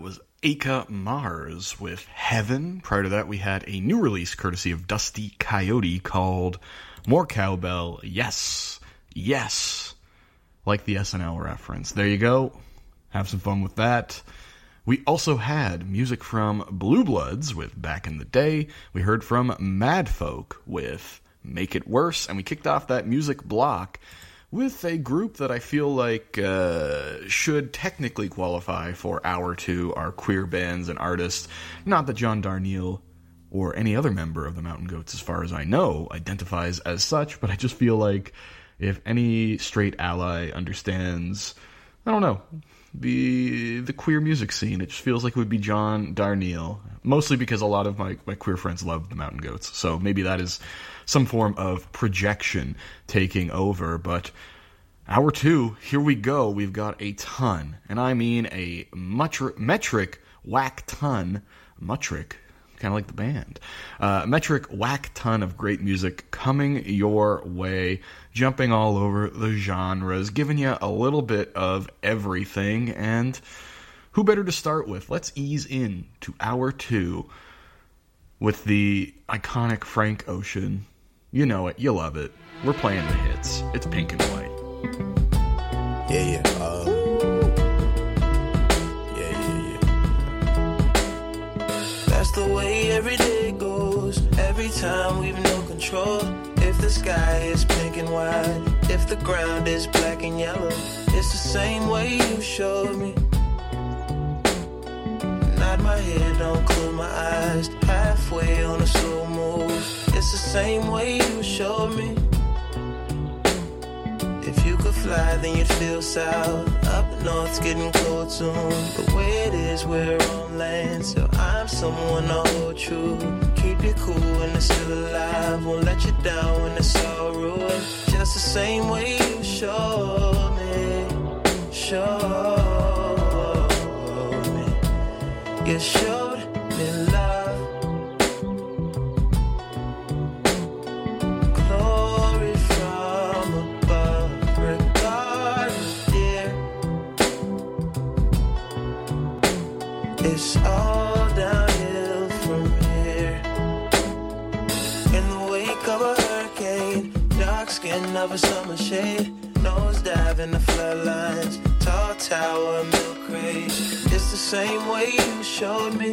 was Aka Mars with Heaven. Prior to that, we had a new release courtesy of Dusty Coyote called More Cowbell, Yes, Yes. Like the SNL reference. There you go. Have some fun with that. We also had music from Blue Bloods with Back in the Day. We heard from Madfolk with Make It Worse. And we kicked off that music block with a group that I feel like should technically qualify for our two, our queer bands and artists. Not that John Darnielle or any other member of the Mountain Goats, as far as I know, identifies as such, but I just feel like if any straight ally understands, I don't know, the queer music scene, it just feels like it would be John Darnielle, mostly because a lot of my queer friends love the Mountain Goats, so maybe that is some form of projection taking over. But hour two, here we go. We've got a ton, and I mean a metric whack ton, metric, kind of like the band, metric whack ton of great music coming your way, jumping all over the genres, giving you a little bit of everything. And who better to start with? Let's ease in to hour two with the iconic Frank Ocean. You know it, you love it. We're playing the hits. It's Pink and White. Yeah. That's the way every day goes. Every time we've no control. If the sky is pink and white, if the ground is black and yellow, it's the same way you showed me. Nod my head, don't close my eyes. Halfway on a slow move. It's the same way you showed me. If you could fly, then you'd feel south. Up north's getting cold soon. The way it is, we're on land, so I'm someone to hold true. Keep you cool when it's still alive. Won't let you down when it's all ruined. Just the same way you showed me. Showed me. You showed me love. It's all downhill from here. In the wake of a hurricane, dark skin of a summer shade, nose dive in the floodlines, tall tower, milk crate. It's the same way you showed me.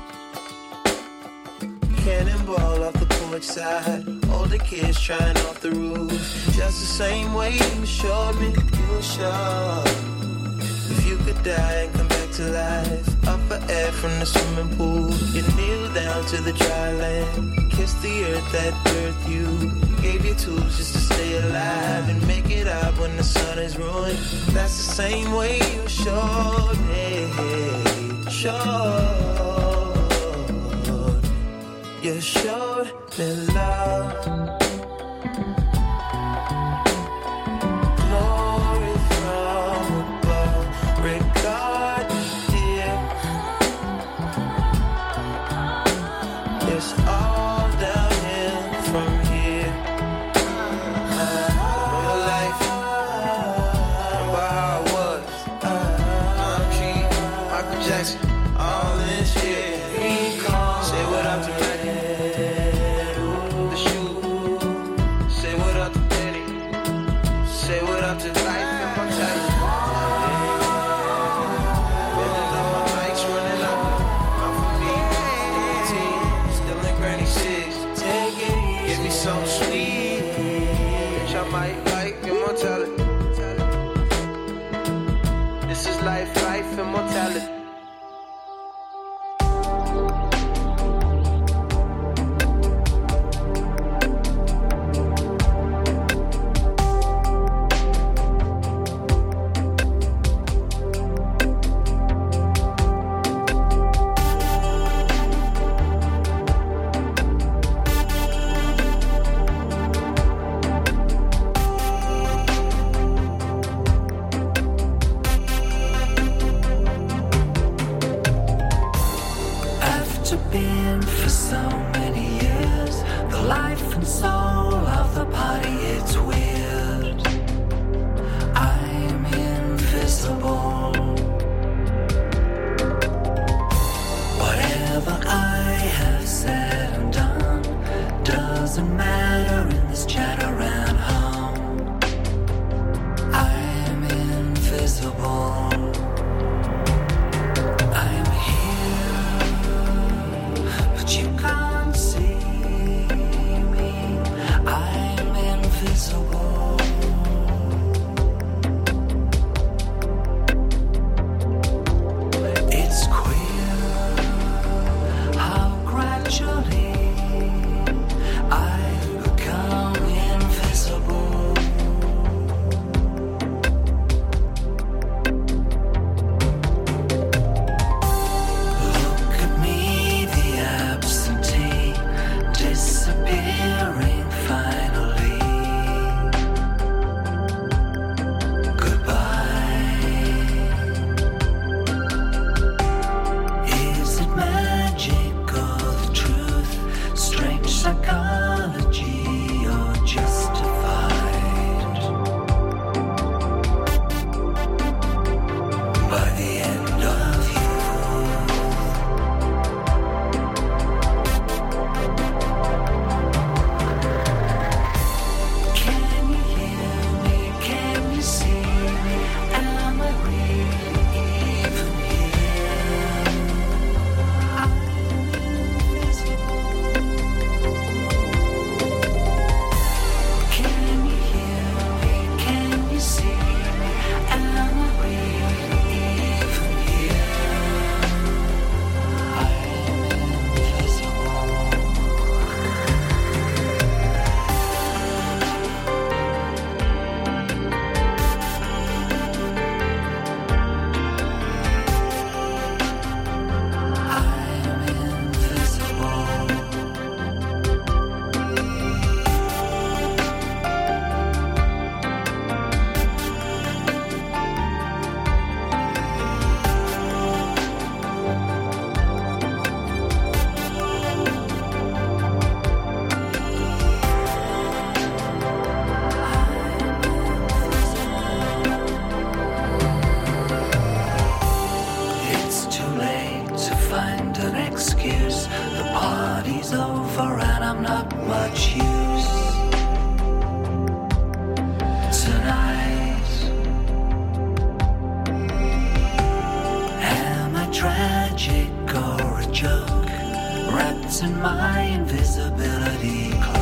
Cannonball off the porch side, older kids trying off the roof. Just the same way you showed me. You showed. If you could die and come back to life, up for air from the swimming pool, you kneel down to the dry land, kiss the earth that birthed you, gave you tools just to stay alive and make it up when the sun is ruined. That's the same way you showed me. You showed me love. Life, immortality. is over and I'm not much use tonight. Am I tragic or a joke, wrapped in my invisibility cloak?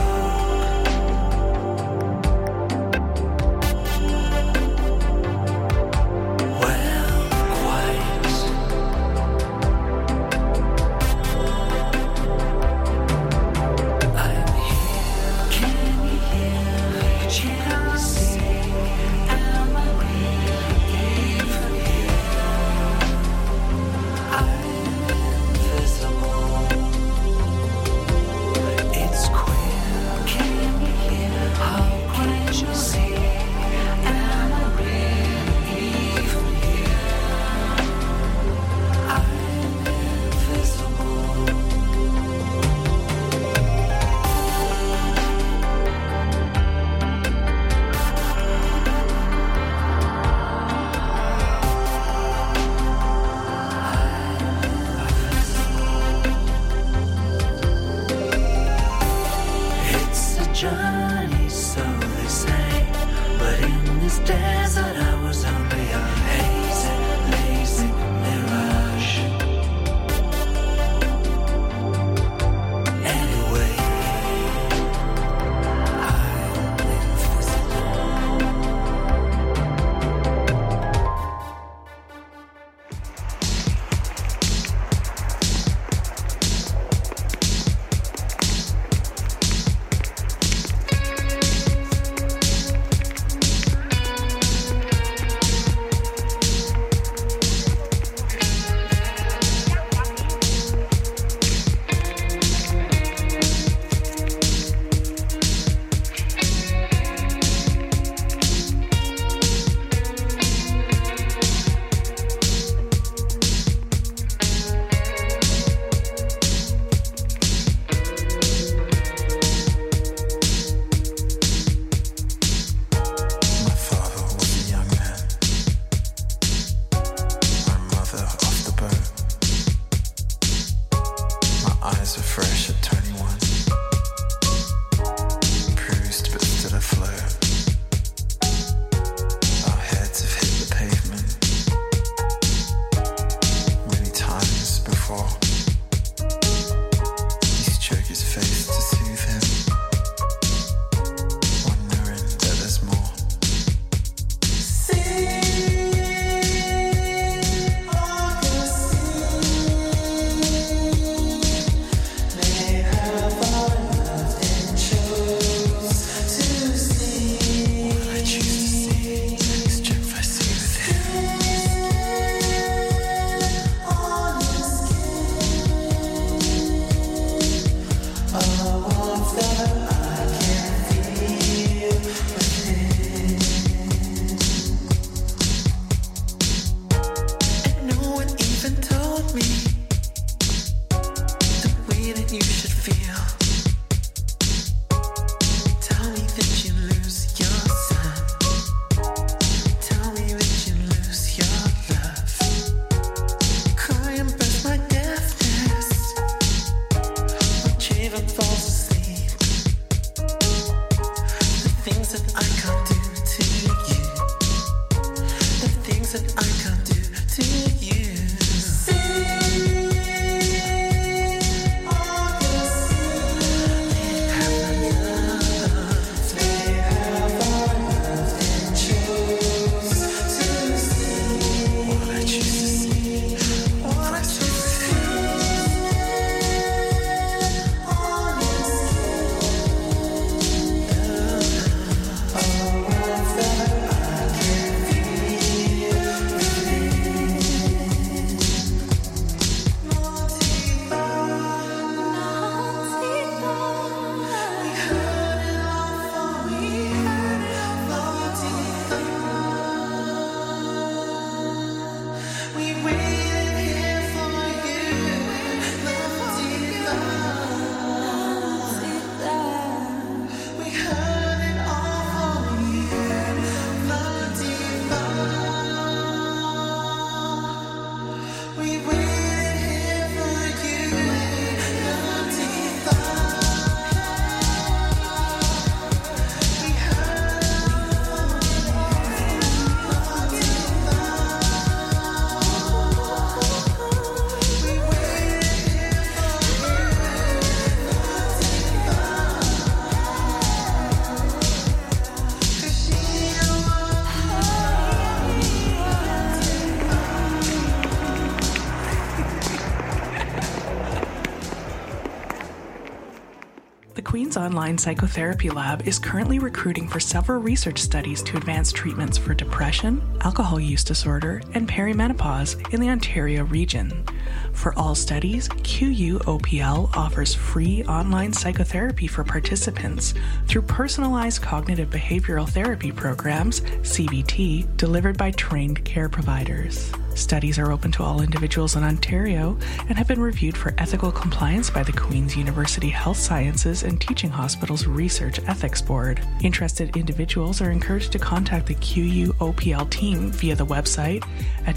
The Queen's Online Psychotherapy Lab is currently recruiting for several research studies to advance treatments for depression, alcohol use disorder, and perimenopause in the Ontario region. For all studies, QUOPL offers free online psychotherapy for participants through personalized cognitive behavioral therapy programs, CBT, delivered by trained care providers. Studies are open to all individuals in Ontario and have been reviewed for ethical compliance by the Queen's University Health Sciences and Teaching Hospitals Research Ethics Board. Interested individuals are encouraged to contact the QUOPL team via the website at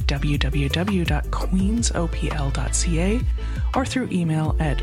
www.queensopl.ca or through email at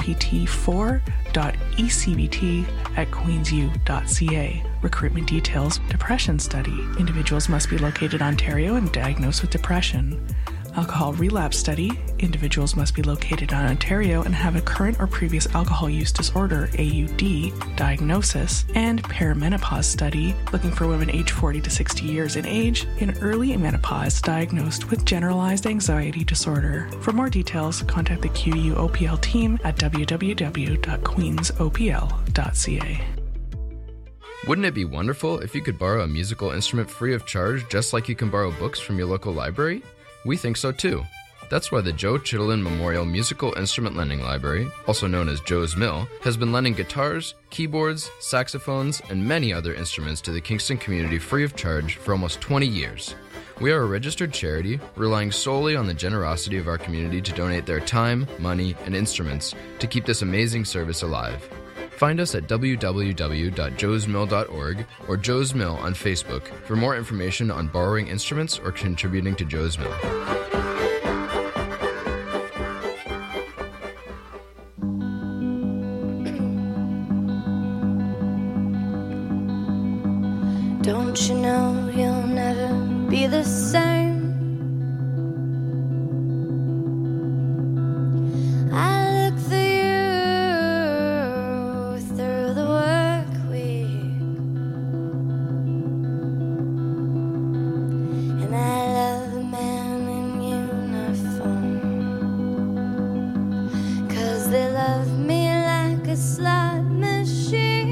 opt4.ecbt@queensu.ca. Recruitment details: depression study. Individuals must be located in Ontario and diagnosed with depression. Alcohol relapse study. Individuals must be located in Ontario and have a current or previous alcohol use disorder (AUD) diagnosis. And perimenopause study, looking for women aged 40 to 60 years in age in early menopause diagnosed with generalized anxiety disorder. For more details, contact the QUOPL team at www.queensopl.ca. Wouldn't it be wonderful if you could borrow a musical instrument free of charge, just like you can borrow books from your local library? We think so too. That's why the Joe Chittenden Memorial Musical Instrument Lending Library, also known as Joe's Mill, has been lending guitars, keyboards, saxophones, and many other instruments to the Kingston community free of charge for almost 20 years. We are a registered charity, relying solely on the generosity of our community to donate their time, money, and instruments to keep this amazing service alive. Find us at www.joesmill.org or Joe's Mill on Facebook for more information on borrowing instruments or contributing to Joe's Mill. Don't you know you'll never be the same? I look for you through the work week, and I love a man in uniform, 'cause they love me like a slot machine.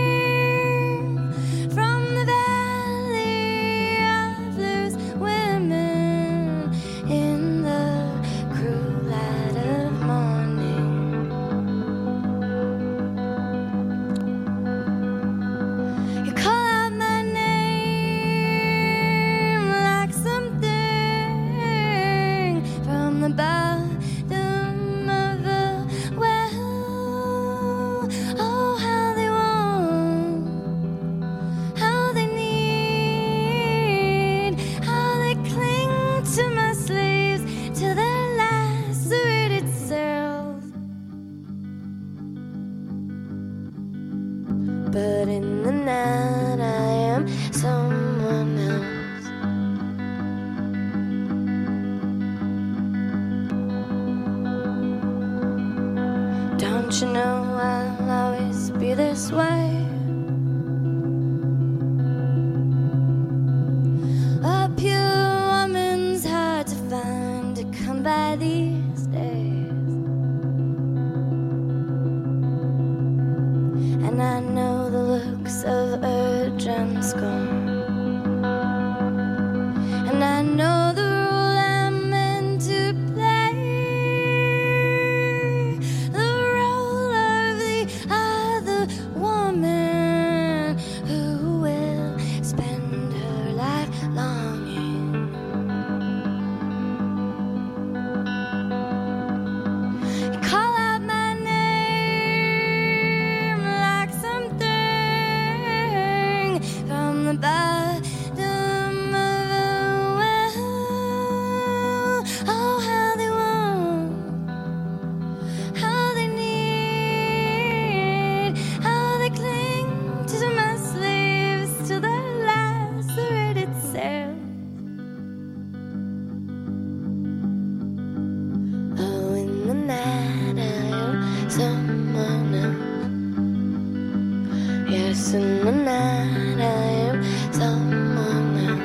From the valley of loose women in the cruel light of morning, you call out my name like something from the bottom of the well. Oh, how they want, how they need, how they cling to my sleeves till they're lacerated self. But in the night I am someone else. Don't you know I'll always be this way? A pure woman's hard to find, to come by these days. And I know the looks of urge and scorn, and I know the role I'm meant to play, the role of the other woman who will spend her life longing. You call out my name like something from the bottom of the well. Oh, how they want, how they need, how they cling to my sleeves till they're lacerated self. Oh, in the night I am someone else. Yes, in the night I am someone else.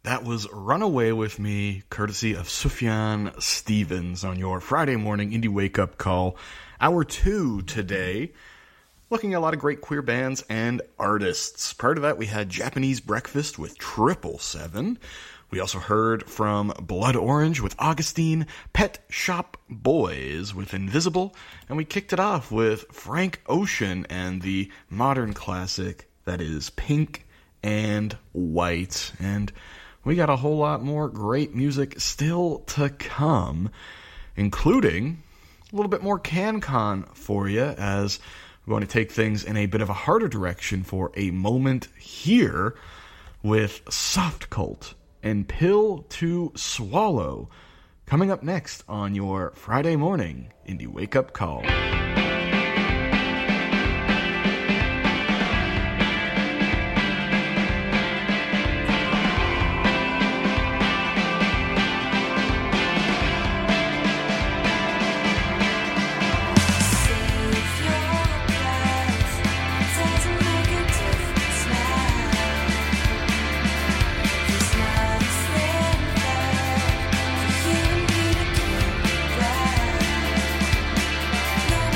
That was Run Away With Me, courtesy of Sufjan Stevens on your Friday morning indie wake-up call. Hour 2 today, looking at a lot of great queer bands and artists. Prior to that, we had Japanese Breakfast with 777. We also heard from Blood Orange with Augustine, Pet Shop Boys with Invisible, and we kicked it off with Frank Ocean and the modern classic that is Pink and White. And we got a whole lot more great music still to come, including a little bit more CanCon for you, as we're going to take things in a bit of a harder direction for a moment here with Soft Cult and Pill to Swallow coming up next on your Friday morning indie wake-up call. No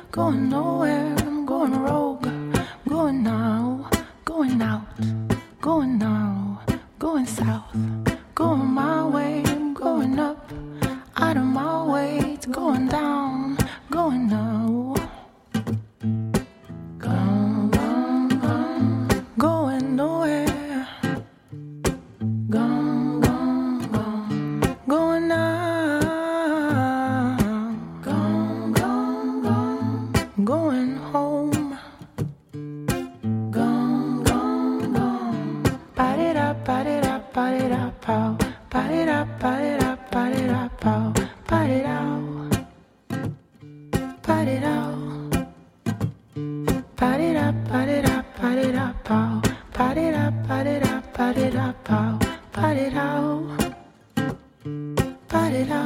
going nowhere. I'm going rogue, going now, going out, going now, going south, going my way. I'm going up, out of my way. It's going down, going now. Gone, gone, gone, going nowhere. Gone, gone, gone, going now. Gone, gone, gone, going home. Gone, gone, gone. Ba-di-da, ba-di-da, ba-di-da, pow. Ba-di-da, ba-di-da, ba-di-da, pow. Ba-di-da. Ba-di-da. Ba-di-da, ba-di-da, ba-di-da, pow. Ba-di-da, ba-di-da, ba-di-da, pow. Ba-di-da. Ba-di-da.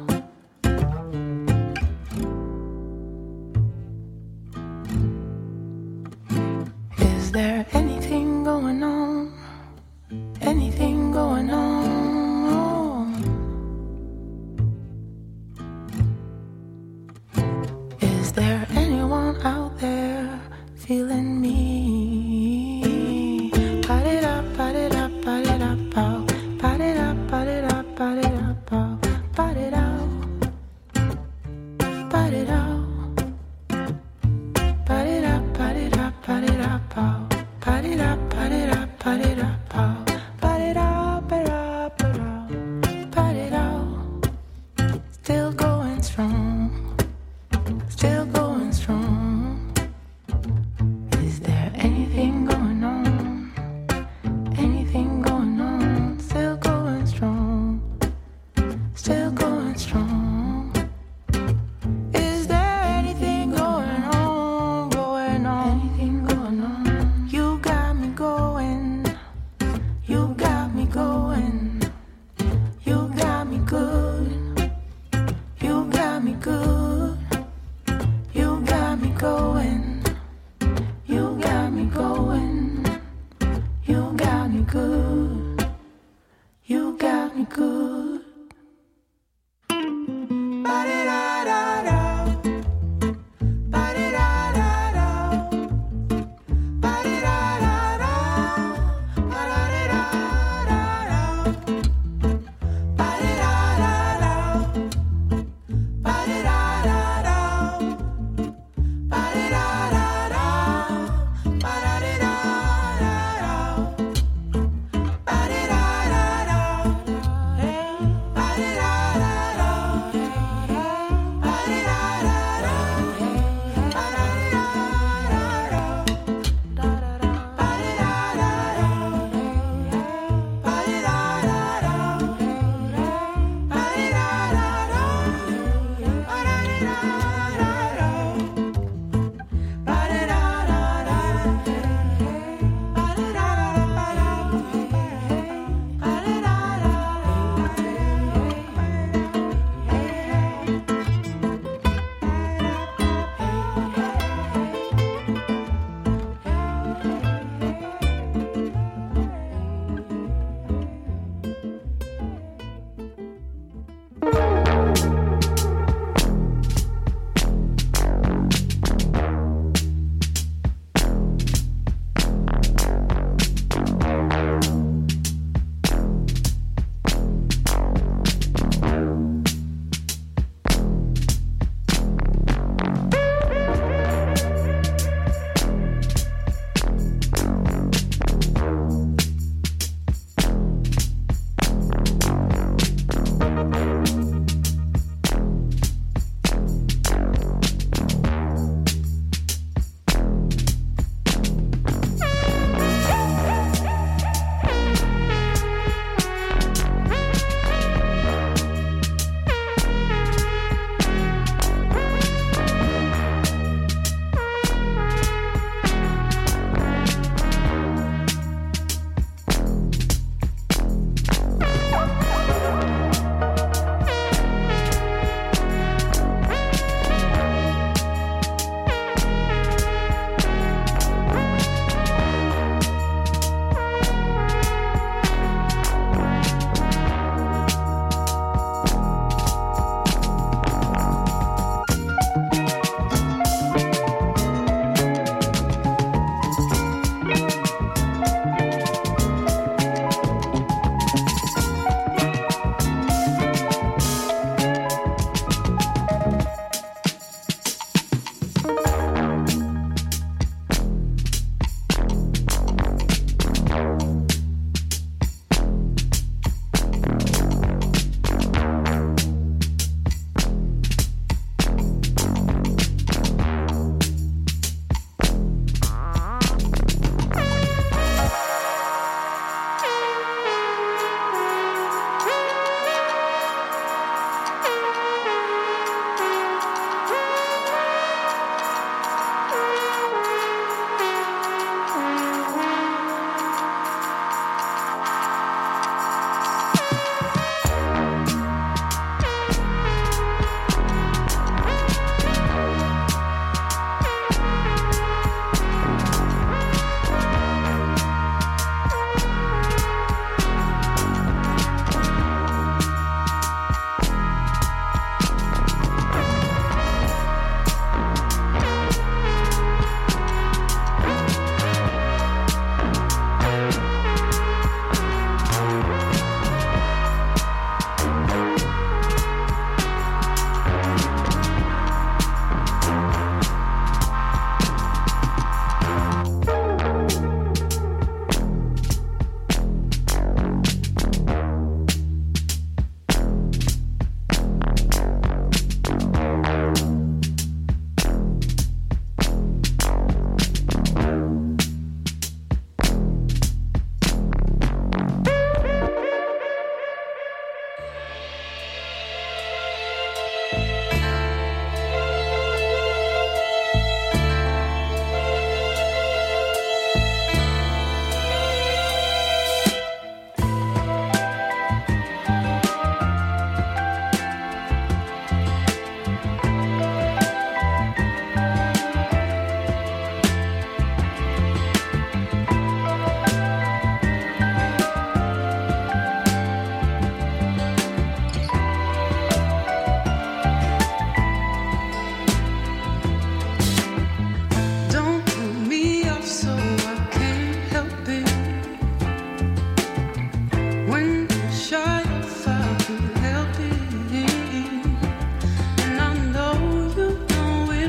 Is there anything going on? Anything going on? Is there anyone out there feeling me? Ba-di-da, ba-di-da, ba-di-da, pow. Ba-di-da, ba-di-da, ba-di-da, pow. Ba-di-da. Ba-di-da. Ba-di-da, ba-di-da, ba-di-da, pow. Ba-di-da, ba-di-da, ba-di-da, pow. Ba-di-da, ba-da, ba-da. Ba-di-da. Still going strong. Still going strong. Is there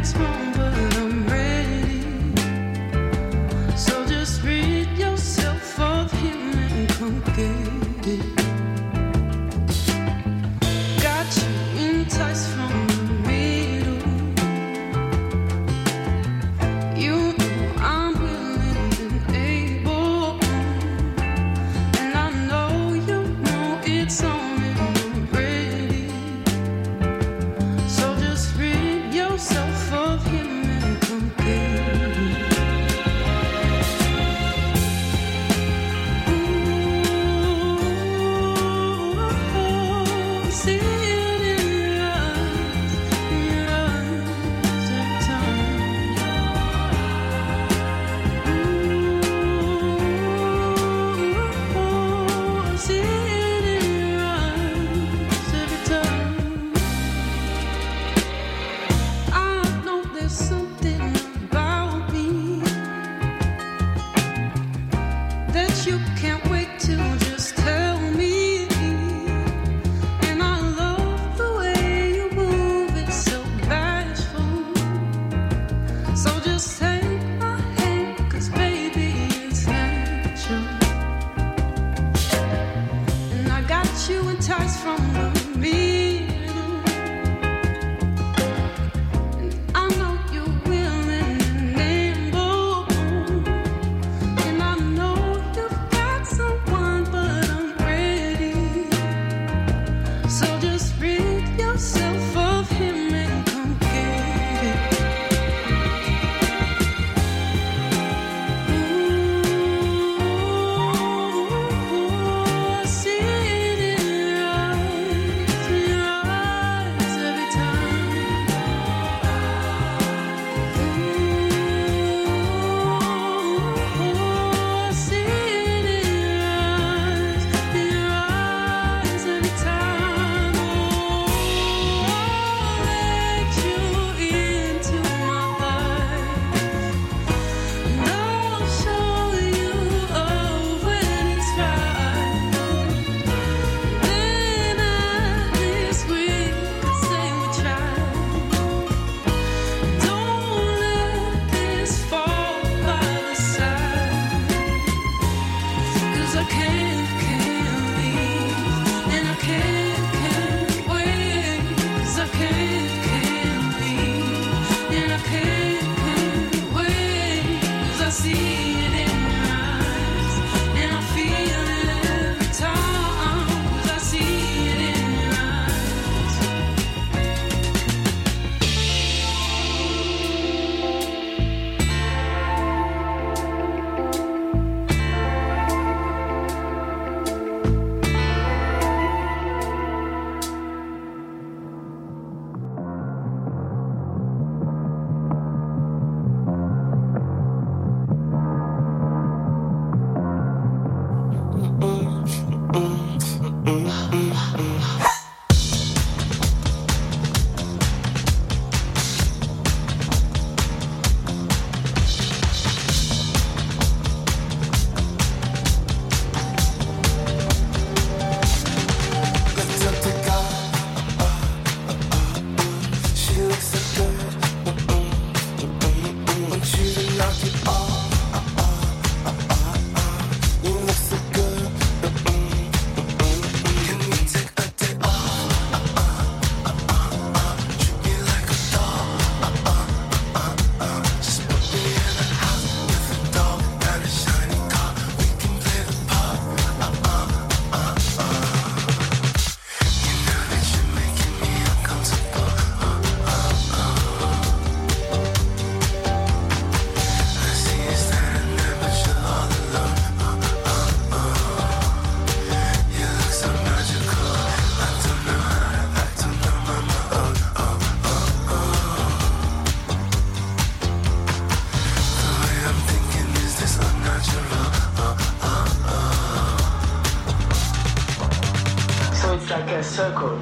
circle,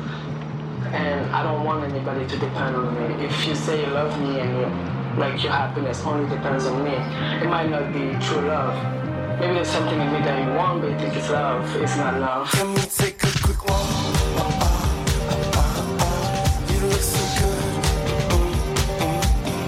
and I don't want anybody to depend on me. If you say you love me and like your happiness only depends on me, it might not be true love. Maybe there's something in me that you want, but you think it's love. It's not love. Can we take a quick walk? You look so good.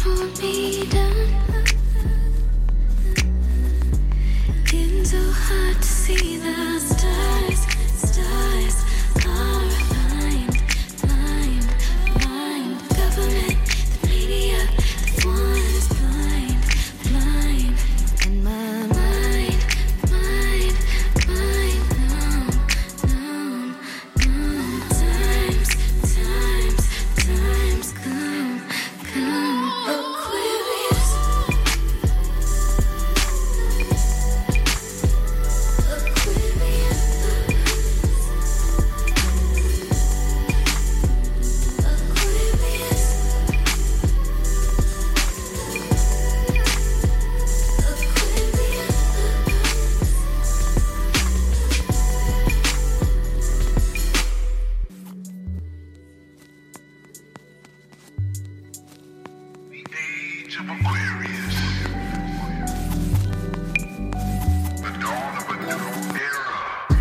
hold me down. Getting so hard to see the stars. Stars are blind. Government, the media, the ones blind. In my mind, numb. Times come, Aquarius. Age of Aquarius. The dawn of a new era.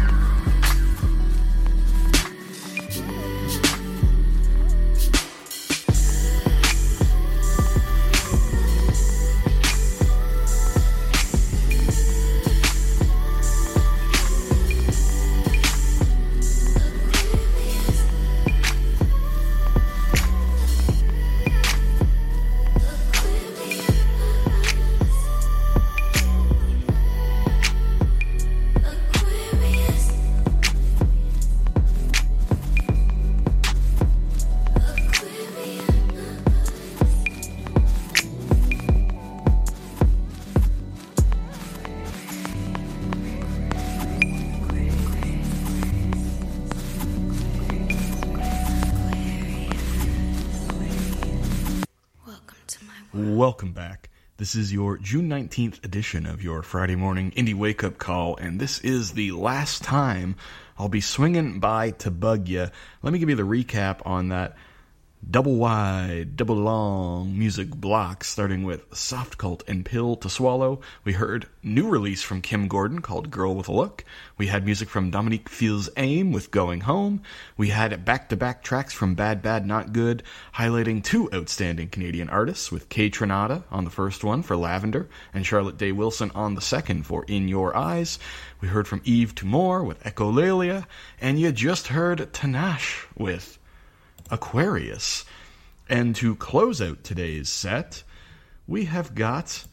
Welcome back. This is your June 19th edition of your Friday morning indie wake-up call, and this is the last time I'll be swinging by to bug ya. Let me give you the recap on that double wide, double long music block, starting with Soft Cult and Pill to Swallow. We heard new release from Kim Gordon called Girl with a Look. We had music from Dominique Fils-Aime with Going Home. We had back-to-back tracks from Bad Bad Not Good, highlighting two outstanding Canadian artists, with Kay Trinata on the first one for Lavender, and Charlotte Day Wilson on the second for In Your Eyes. We heard from Eve Tumor with Echolalia, and you just heard Tanache with Aquarius. And to close out today's set, we have got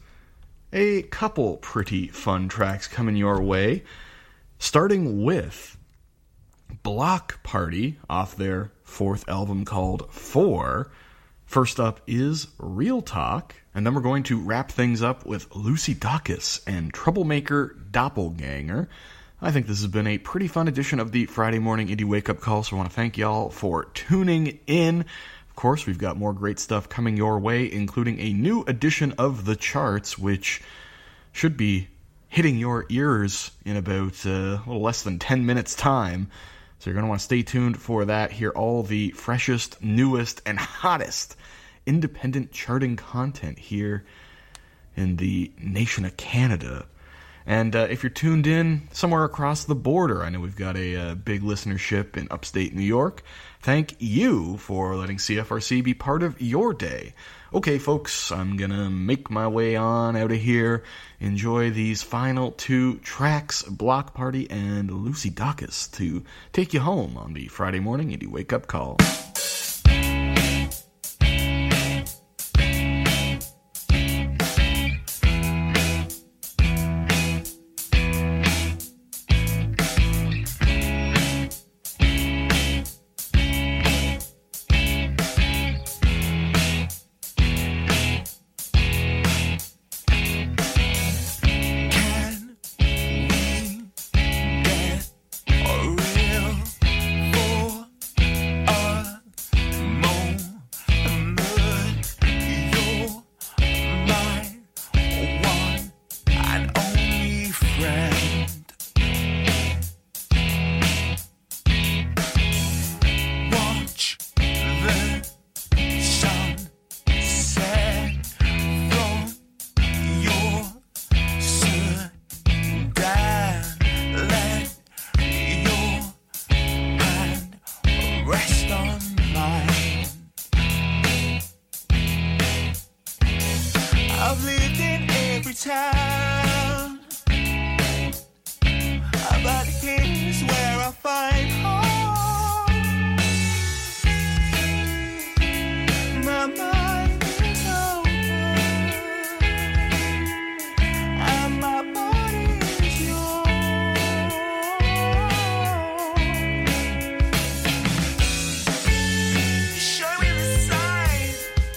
a couple pretty fun tracks coming your way, starting with Block Party off their fourth album called 4. First up is Real Talk, and then we're going to wrap things up with Lucy Dacus and Troublemaker Doppelganger. I think this has been a pretty fun edition of the Friday Morning Indie Wake-Up Call, so I want to thank y'all for tuning in. Of course, we've got more great stuff coming your way, including a new edition of The Charts, which should be hitting your ears in about a little less than 10 minutes' time. So you're going to want to stay tuned for that. Hear all the freshest, newest, and hottest independent charting content here in the nation of Canada. And if you're tuned in somewhere across the border, I know we've got a big listenership in upstate New York. Thank you for letting CFRC be part of your day. Okay, folks, I'm going to make my way on out of here. Enjoy these final two tracks, Block Party and Lucy Dacus, to take you home on the Friday Morning Indie Wake Up Call. I've lived in every town, but here's where I find home. My mind is open, and my body is yours. Show me the sign.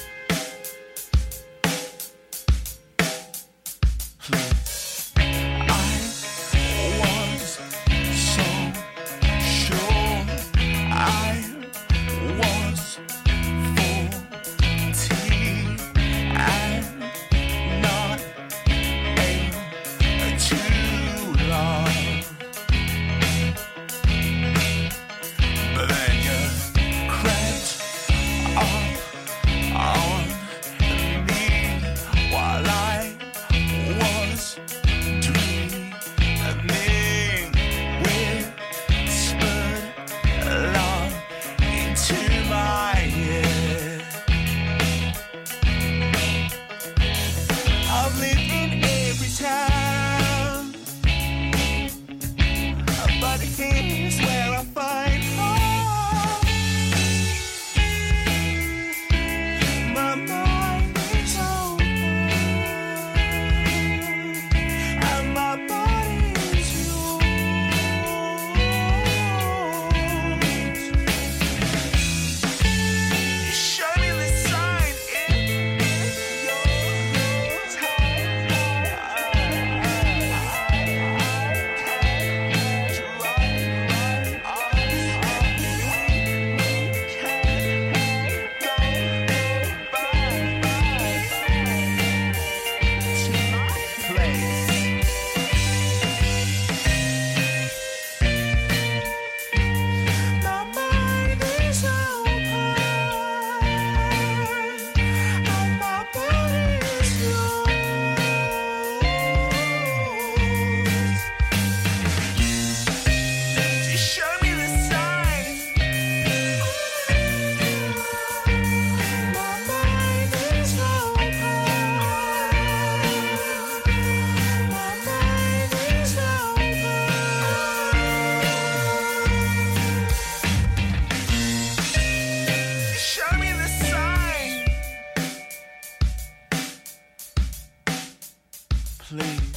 I've lived in every town, but here's where I find home. My mind is open, and my body is yours. Show me the sign in your please.